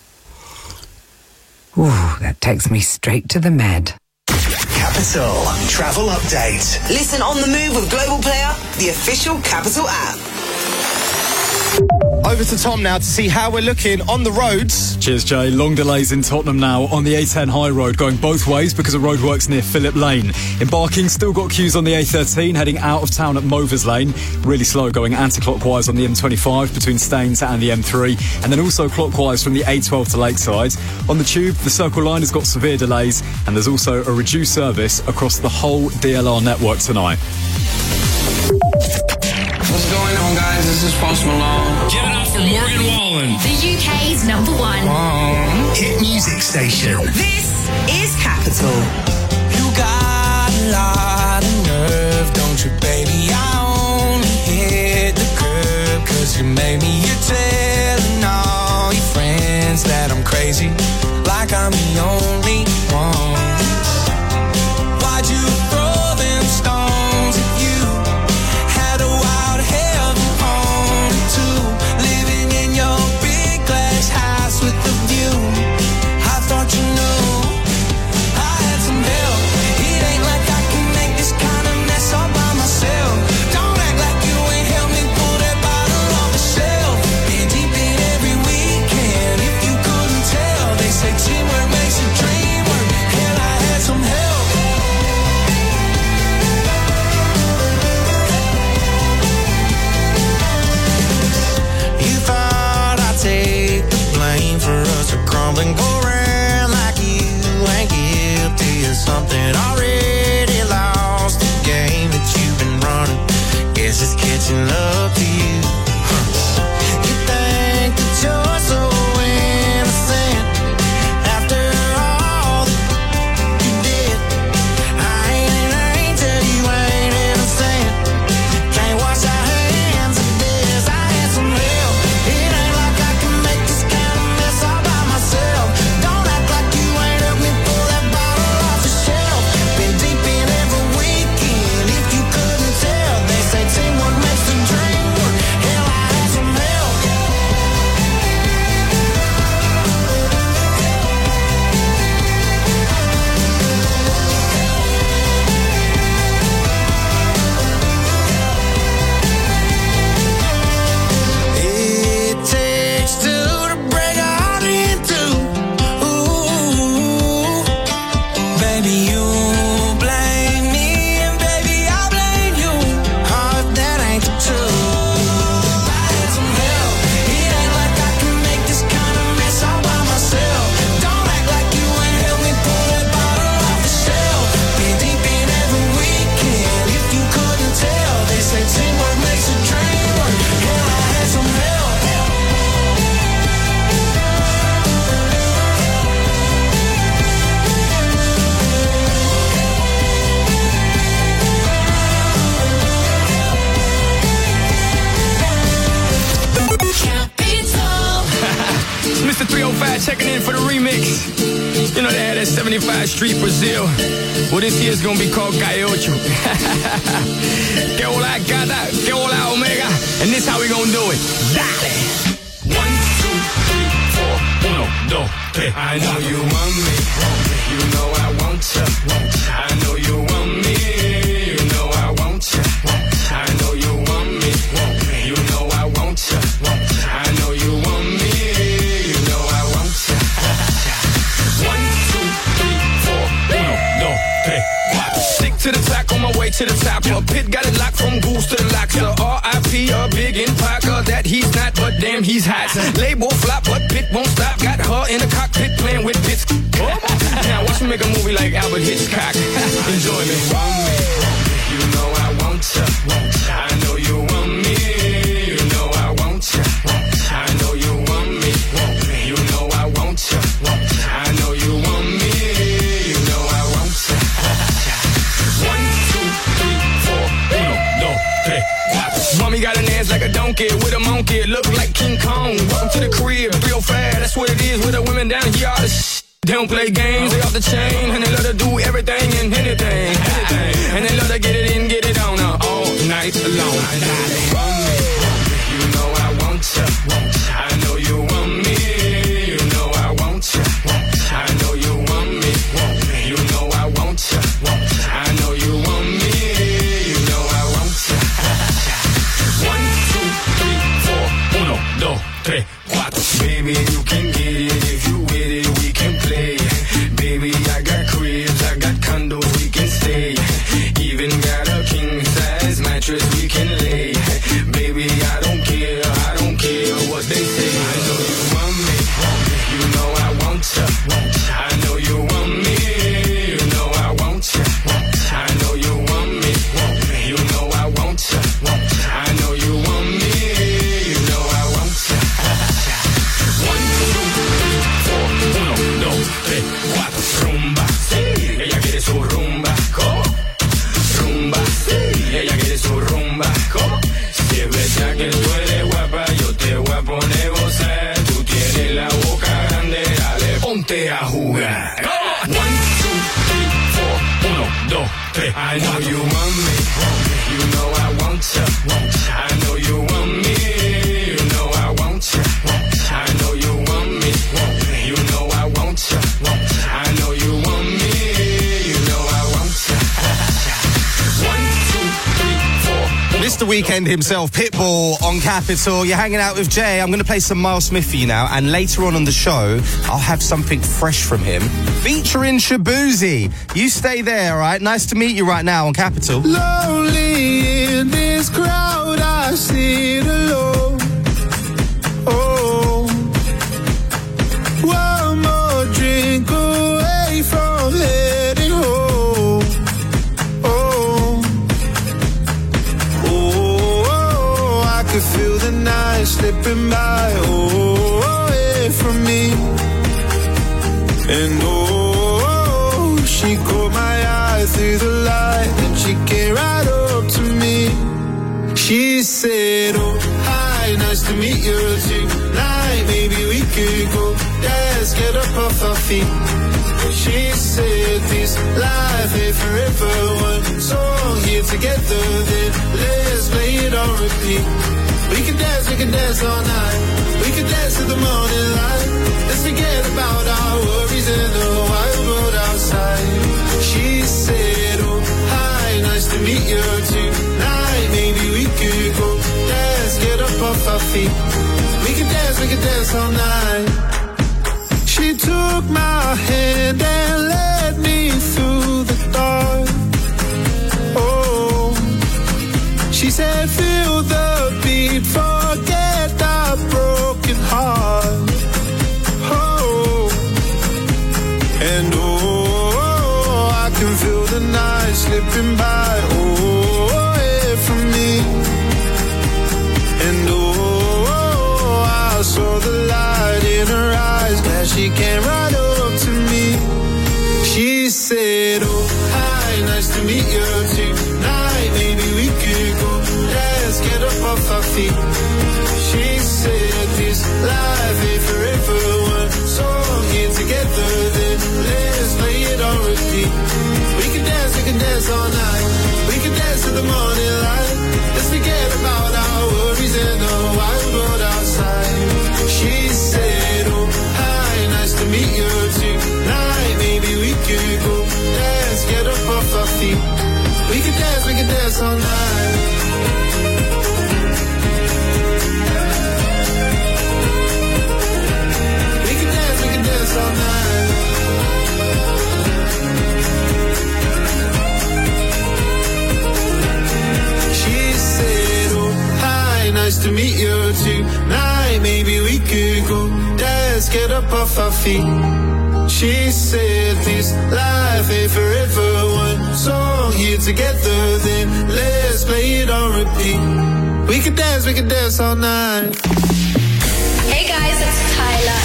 Ooh, that takes me straight to the med.
Capital Travel Update.
Listen on the move with Global Player, the official Capital app.
Over to Tom now to see how we're looking on the roads.
Cheers, Jay. Long delays in Tottenham now on the A10 High Road, going both ways because of roadworks near Phillip Lane. Embarking, still got queues on the A13, heading out of town at Movers Lane. Really slow going anti-clockwise on the M25 between Staines and the M3, and then also clockwise from the A12 to Lakeside. On the Tube, the Circle Line has got severe delays, and there's also a reduced service across the whole DLR network tonight.
What's going on, guys? This is Post Malone.
Give it up for Morgan Wallen.
The UK's #1
hit music station.
This is Capital.
You got a lot of nerve, don't you, baby? I only hit the curb 'cause you made me. You're telling all your friends that I'm crazy, like I'm the only one. Why'd you throw them stones at you? Had a wild heaven on it too, living in your big glass house with the view. I thought you knew I had some help. It ain't like I can make guess it's catching up to you. You think that you're so innocent after all that you did. I ain't an angel, you ain't innocent. Can't wash our hands of this. I had some help. It ain't like I can make this kind of mess all by myself. Don't act like you ain't helped me pull that bottle off the shelf. Been deep in every weekend, if you couldn't tell. They say teamwork makes the dream work. Hell, I had some help. It takes two to break a heart in two. Ooh, baby, you blame me, and baby, I blame you. Oh, if that ain't the truth. I had some help. It ain't like I can make this kind of mess all by myself. Don't act like you ain't helped me pull that bottle off the shelf. Been deep in every weekend, if you couldn't tell. They say teamwork makes a dream work. Hell, I had some help.
It's Mr. 305 checking in for the remix. You know they had that 75 Street Brazil. Well, this year's gonna be called Calle Ocho. Que hola gata, que hola omega. And this how we gonna do it. Dale. 1, 2, 3, 4, 1, 2, 3. I know you want me. You know I want you. I know you want me. You know I want you. I know you want me. You know I want you. I know you want me. You know I want you. 1, 2, 3, 4. 1, 2, 3, 4. Stick to the track on my way to the top. A pit got it locked from goose to the locks. R.I.P. a big in Parker that he's not, but damn he's hot. Label flop, but Pit won't stop. Got her in the cockpit playing with bits. Now watch me make a movie like Albert Hitchcock. Enjoy me. You know I want you. I know you want me. You know I want you. I know you want me. You know I want you. I know you want me. You know I want you. 1, 2, 3, 4. 1, 2, 3, 4. Mommy got an ass like a donkey with a monkey. Look like King Kong. Welcome to the crib. 305. That's what it is with the women down here. All the they don't play games, they off the chain, and they love to do everything and anything. And they love to get it in, get it on all night long. You know I want you. I know you want me. You know I want you. I know you want me. You know I want you. I know you want me. You know I want you. 1, 2, 3, 4. 1, 2, 3, 4. Baby, you can get it if you with it. We can play. Baby, I got cribs, I got condos, we can stay. Even got a king size mattress we can lay. Baby, I don't care what they say. I know you want me. You know I want you. I know you want me. You know I want you. I know you want me. You know I want you. I know you want me. You know I want you. 1, 2, 3, 4. 1, 2, 3, 4. Rumba, sí, ella quiere su rumba. Rumba, sí, ella quiere su rumba. Si es verdad que tú eres guapa, yo te voy a poner gozar. Tú tienes la boca grande, dale, ponte a jugar. 1, 2, 3, 4. 1, 2, 3. I know you want me. You know I want you. I know you want me. You know I want you. I know you want me. You know I want you. I know you want me. You know I want you. 1, 2, 3, 4.
Mr. Weekend himself, Pitbull on Capital. You're hanging out with Jay. I'm going to play some Miles Smith for you now, and later on the show, I'll have something fresh from him featuring Shabuzi. You stay there, all right? Nice to meet you right now on Capital.
Lonely in this crowd, I sit alone. Oh, one more drink away from heading home. Oh, oh. could feel the night slipping by, away from me. And she caught my eye through the light, and she came right up to me. She said, oh, hi, nice to meet you tonight. Maybe we could go dance, get up off our feet. She said, this life ain't forever. One song here together, then let's play it on repeat. We can dance all night. We can dance to the morning light. Let's forget about our worries in the wild world outside. She said, oh, hi, nice to meet you tonight. Maybe we could go dance, get up off our feet. We can dance all night. She took my hand and led me through the dark. Oh, she said, feel the beat, forget that broken heart. Oh, and I can feel the night slipping by, away from me. And I saw the light in her eyes as she came right up to me. She said, oh, hi, nice to meet you tonight. Maybe we could go dance, get up off our feet. She said, this life ain't forever. One song here together, then let's play it on repeat. We can dance all night. We can dance to the morning light. Let's forget about our worries in the wild world outside. She said, oh, hi, nice to meet you tonight. Maybe we could go dance, get up off our feet. We can dance all night. We can dance all night. She said, oh, hi, nice to meet you tonight. Maybe we could go dance, get up off our feet. She said, this life ain't forever. One song here together, then let's play it on repeat. We can dance all night.
Hey guys, it's Tyla.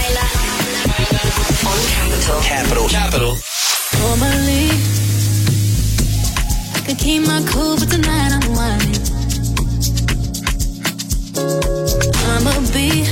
On Capital.
Normally, I could keep my cool, but tonight I'm whining. I'ma be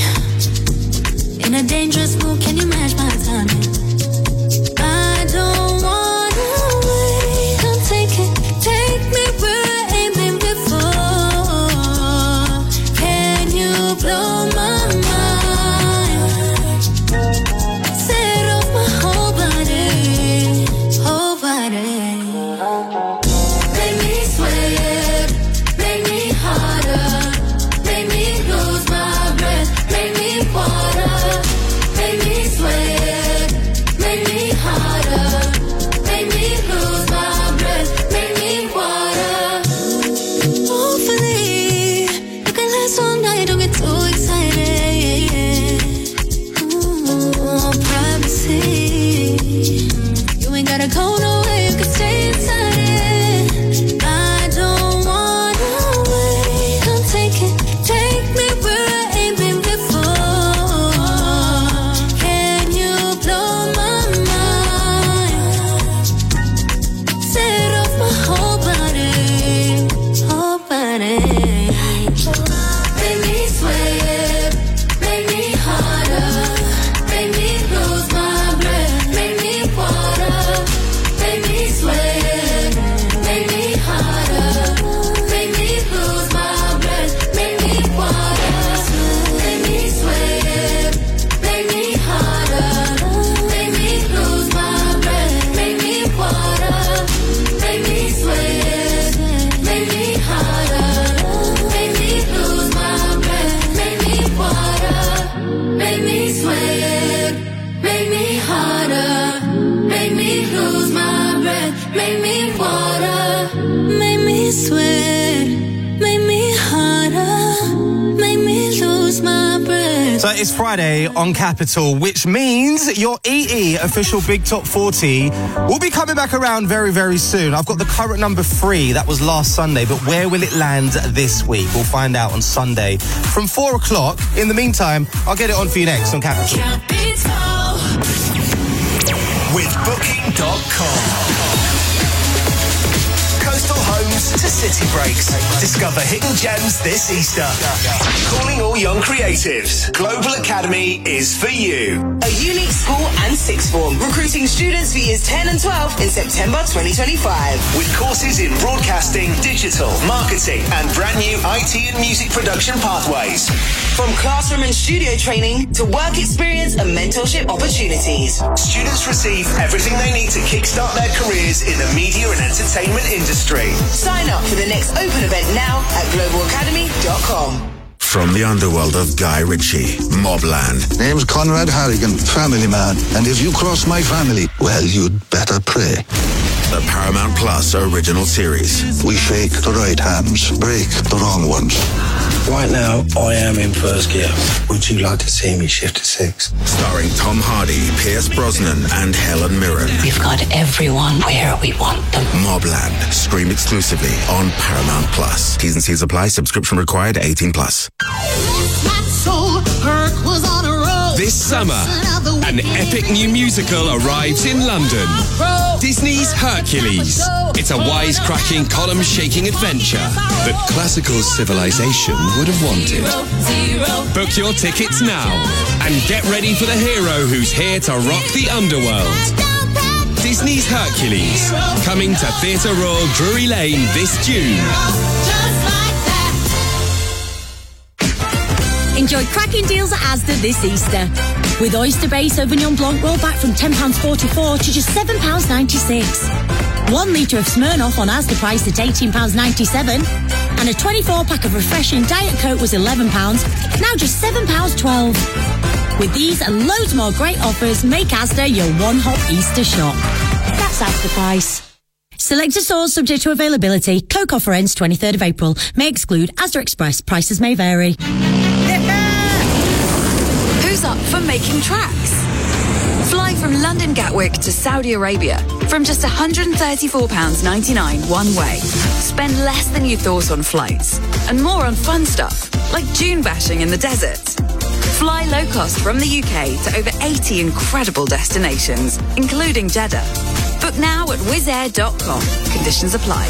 in a dangerous mood. Can you match my timing? I don't wanna wait. Come take me where I ain't been before. Can you blow my mind? Set off my whole body, whole body. Make me sweat, make me harder, make me lose my breath, make me water, make me sweat, make me harder, make me lose my breath, make me water. Hopefully, you can last all night, don't get too excited. Ooh, privacy, you ain't gotta go nowhere, you can stay inside it. I don't wanna wait, come take me where I ain't been before. Can you blow my mind? Set off my whole body, whole body. Make me sweat, make me harder, make me lose my breath, make me water, make me sweat, make me harder, make me lose my breath, make me water, make me sweat, make me harder, make me lose my breath, make me water, make me sweat, make me harder,
So it's Friday on Capital, which means your EE official Big Top 40 will be coming back around very, very soon. I've got the current number 3, that was last Sunday, but where will it land this week? We'll find out on Sunday from 4 o'clock. In the meantime, I'll get it on for you next on Capital.
With Booking.com. Coastal homes to city breaks. Discover hidden gems this Easter. Calling all young creatives. Global Academy is for you.
A unique school and sixth form, recruiting students for years 10 and 12 in September 2025.
With courses in broadcasting, digital, marketing, and brand new IT and music production pathways.
From classroom and studio training to work experience and mentorship opportunities.
Students receive everything they need to kickstart their careers in the media and entertainment industry.
Sign up for the next open event now at globalacademy.com.
From the underworld of Guy Ritchie, Mobland.
Name's Conrad Harrigan, family man. And if you cross my family, well, you'd better pray.
The Paramount Plus original series.
We shake the right hands, break the wrong ones.
Right now, I am in first gear. Would you like to see me shift to 6?
Starring Tom Hardy, Pierce Brosnan, and Helen Mirren.
We've got everyone where we want them.
Mobland. Stream exclusively on Paramount Plus. T's and C's apply. Subscription required. 18+.
This summer, an epic new musical arrives in London. Disney's Hercules. It's a wisecracking, column-shaking adventure that classical civilization would have wanted. Book your tickets now and get ready for the hero who's here to rock the underworld. Disney's Hercules, coming to Theatre Royal Drury Lane this June.
Enjoy cracking deals at Asda this Easter. With Oyster Bay Sauvignon Blanc roll back from £10.44 to just £7.96. 1 litre of Smirnoff on Asda price at £18.97. And a 24-pack of refreshing Diet Coke was £11, now just £7.12. With these and loads more great offers, make Asda your one hot Easter shop. That's Asda price. Selected stores subject to availability. Coke offer ends 23rd of April. May exclude Asda Express. Prices may vary.
Who's up for making tracks? Fly from London Gatwick to Saudi Arabia from just £134.99 one way. Spend less than you thought on flights and more on fun stuff like dune bashing in the desert. Fly low cost from the UK to over 80 incredible destinations, including Jeddah. Book now at wizzair.com. Conditions apply.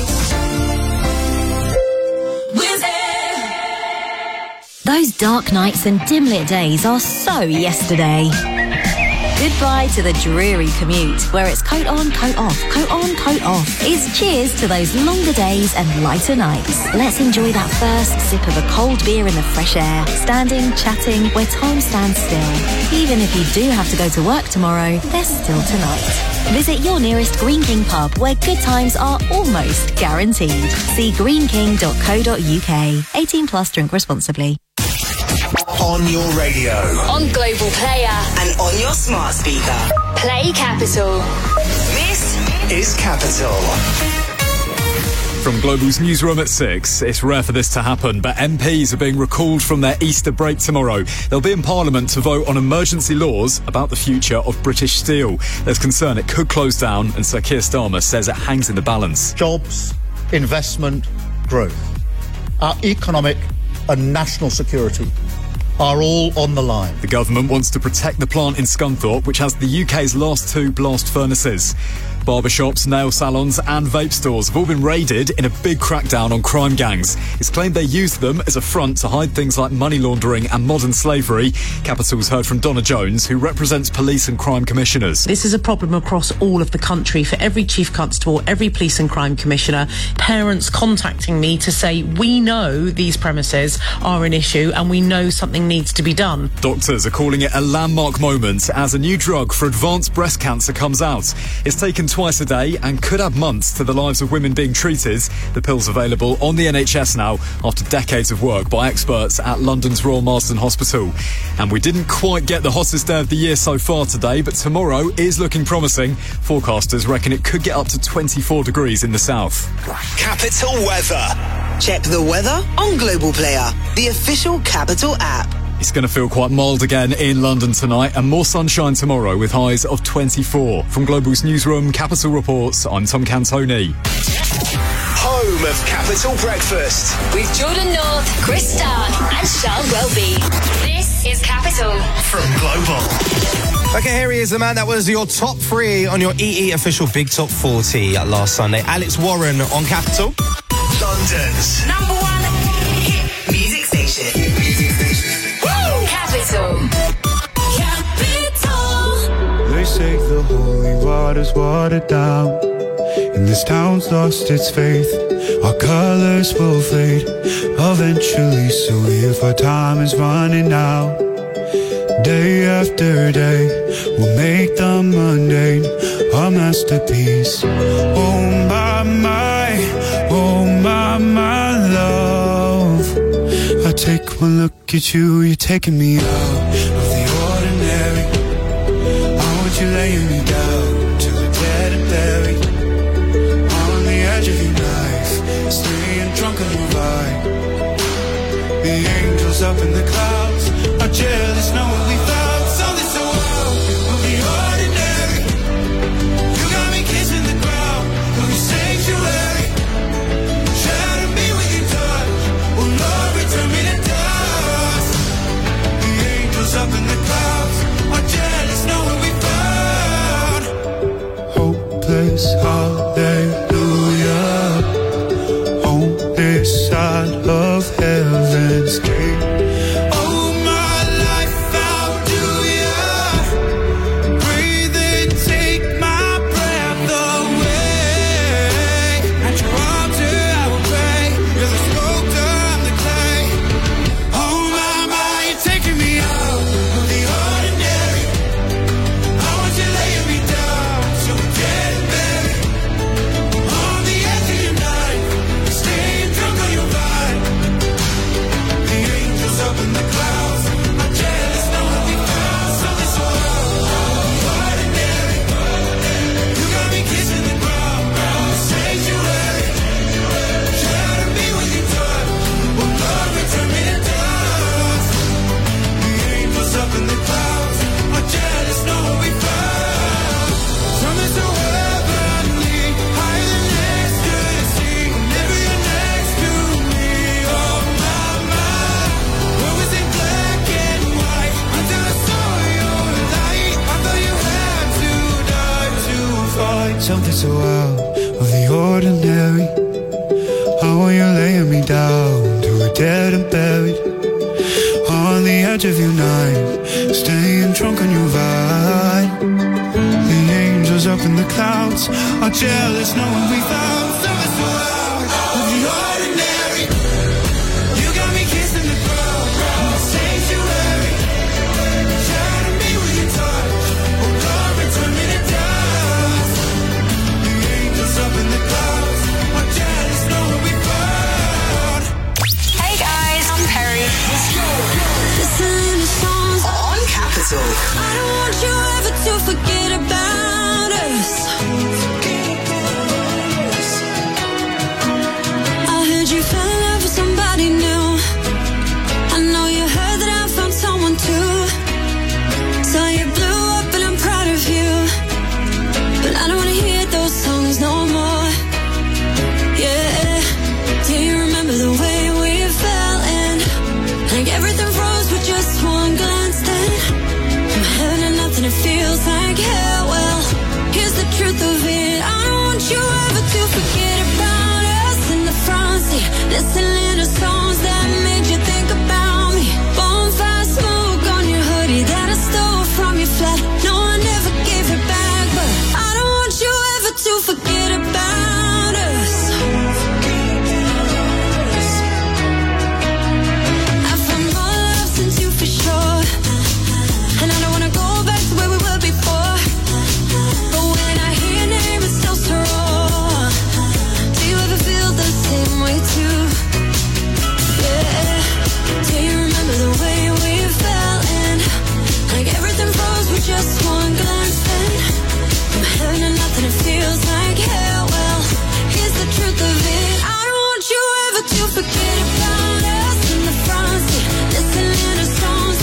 Those dark nights and dim-lit days are so yesterday. Goodbye to the dreary commute, where it's coat on, coat off, coat on, coat off. It's cheers to those longer days and lighter nights. Let's enjoy that first sip of a cold beer in the fresh air, standing, chatting, where time stands still. Even if you do have to go to work tomorrow, there's still tonight. Visit your nearest Green King pub, where good times are almost guaranteed. See greenking.co.uk. 18+, drink responsibly.
On your radio.
On Global Player. And on your smart speaker. Play Capital. This
is Capital.
From Global's newsroom at 6, it's rare for this to happen, but MPs are being recalled from their Easter break tomorrow. They'll be in Parliament to vote on emergency laws about the future of British Steel. There's concern it could close down, and Sir Keir Starmer says it hangs in the balance.
Jobs, investment, growth. Our economic and national security are all on the line.
The government wants to protect the plant in Scunthorpe, which has the UK's last 2 blast furnaces. Barbershops, nail salons and vape stores have all been raided in a big crackdown on crime gangs. It's claimed they used them as a front to hide things like money laundering and modern slavery. Capital's heard from Donna Jones, who represents police and crime commissioners.
This is a problem across all of the country for every chief constable, every police and crime commissioner. Parents contacting me to say, we know these premises are an issue and we know something needs to be done.
Doctors are calling it a landmark moment as a new drug for advanced breast cancer comes out. It's taken twice a day and could add months to the lives of women being treated. The pill's available on the NHS now after decades of work by experts at London's Royal Marsden Hospital. And we didn't quite get the hottest day of the year so far today, but tomorrow is looking promising. Forecasters reckon it could get up to 24 degrees in the south.
Capital Weather.
Check the weather on Global Player, the official Capital app.
It's going to feel quite mild again in London tonight and more sunshine tomorrow with highs of 24. From Global's newsroom, Capital Reports, I'm Tom Cantoni.
Home of Capital Breakfast.
With Jordan North, Chris Stark and Charles Welby. This is Capital.
From Global.
Okay, here he is, the man that was your top 3 on your EE official Big Top 40 last Sunday. Alex Warren on Capital.
London's
number 1 hit music station.
Woo! Capital.
They say the holy water's watered down, and this town's lost its faith. Our colors will fade eventually, so if our time is running out, day after day, we'll make the mundane a masterpiece. Oh my love, I take one look at you, you're taking me out of the ordinary. I want you laying me down to the dead and buried, on the edge of your knife, staying drunk on your vibe. The angels up in the clouds are jealous knowing we found something so wild of the ordinary. You got me kissing the ground of your sanctuary. Shatter me with your touch, oh Lord, return me to dust. The angels up in the clouds are jealous knowing we found hopeless hallelujah on this side of heaven's gate. Something so out of the ordinary. How are you laying me down to a dead and buried, on the edge of your night, staying drunk on your vibe. The angels up in the clouds are jealous knowing we found something so out of the ordinary. You got me kissing the ground in the sanctuary. Shatter me with your touch, oh Lord, return me to dust. Up in the clouds, I'm jealous knowing we found.
Hey guys, I'm Perry.
Let's go. Listen to songs
on Capital.
I don't want you ever to forget about us. I heard you fell in love with somebody new. I know you heard that I found someone too. So you blew up and I'm proud of you, but I don't wanna hear those songs no more. Yeah, do you remember the way we fell in? Like everything froze with just one glance. Then from heaven to nothing, it feels like hell. Well, here's the truth of it. I don't want you ever to forget about us in the front seat, listening to songs that made you think about me. Bonfire smoke on your hoodie that I stole from your flat. No, I never gave it back, but I don't want you ever to forget about us. I found more love since you for sure, and I don't wanna go back to where we were before. But when I hear your name, it's still so raw. Do you ever feel the same way too? Yeah. Do you remember the way we fell in? Like everything froze with just one glance. Then from heaven to nothing, it feels like hell. Well, here's the truth of it. I don't want you ever to forget about us in the front seat, listening to songs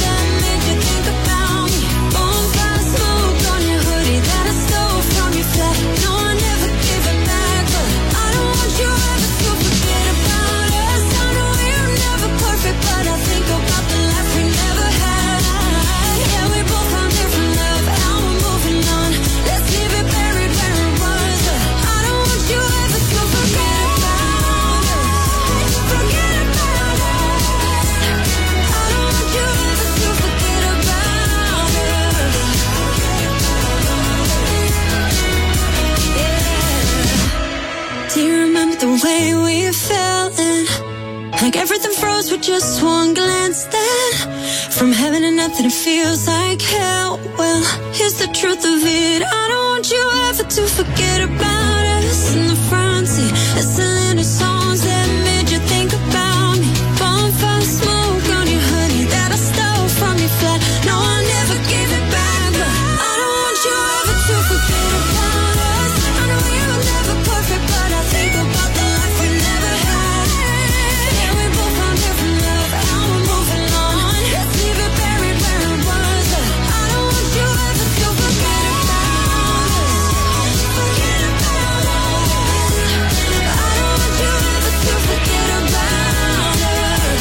Like everything froze with just one glance. Then from heaven to nothing, it feels like hell. Well, here's the truth of it. I don't want you ever to forget about us. In the front seat, listening to songs that made you think about me. Bonfire smoke on your hoodie that I stole from your flat. No, I never gave it back, but I don't want you ever to forget about us. I know we were never perfect, but I think about the life we never had. Yeah, we both found different love, and we're moving on. Let's leave it buried where it was. I don't want you ever to forget about us. Forget about us. I don't want you ever to forget about us.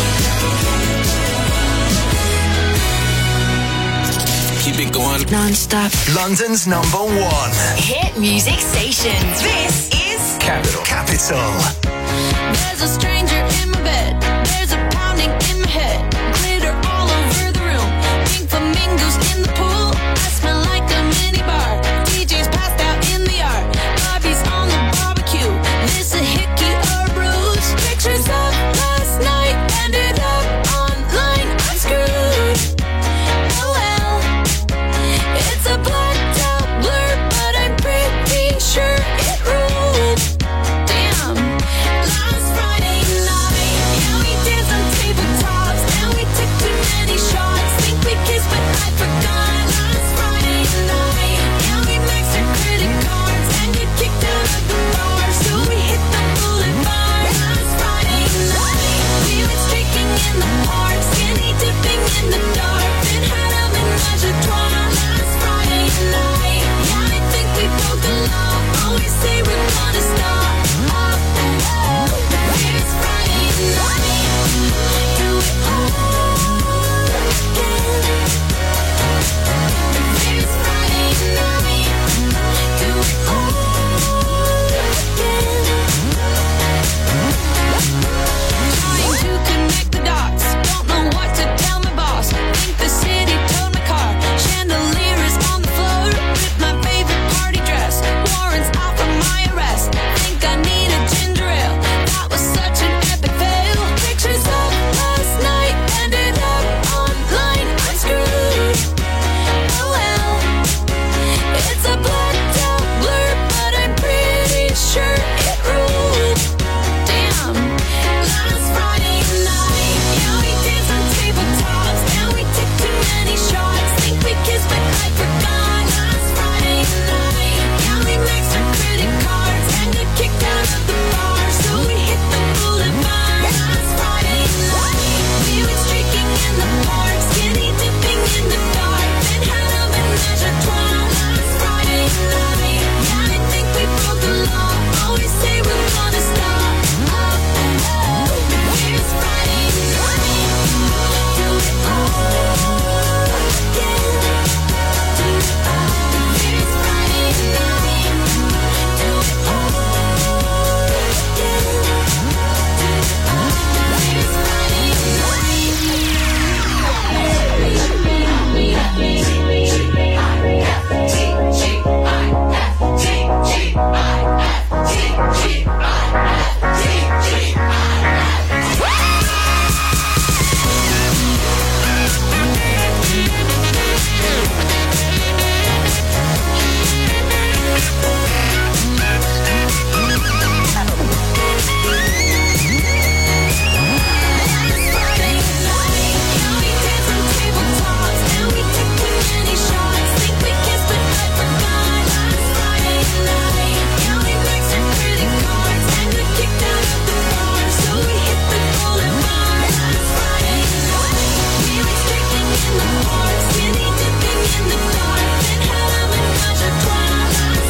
Keep it going
non-stop.
London's number one
Hit music station.
This is Capital.
There's a strange